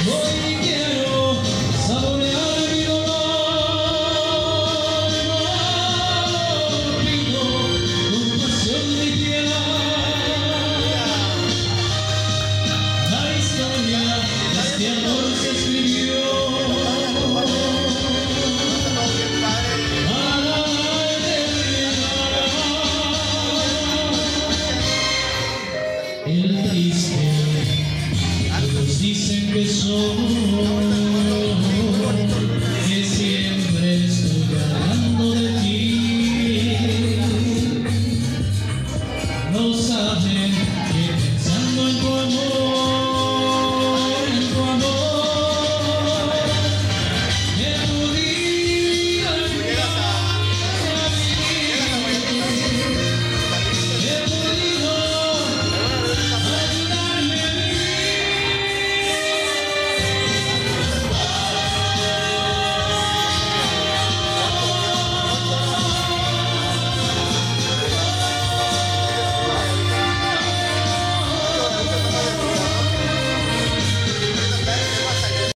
Hoy quiero saborear mi dolor, olvido compasión ni piedad. La historia de este amor se escribió para la eternidad. El triste, todos dicen que soy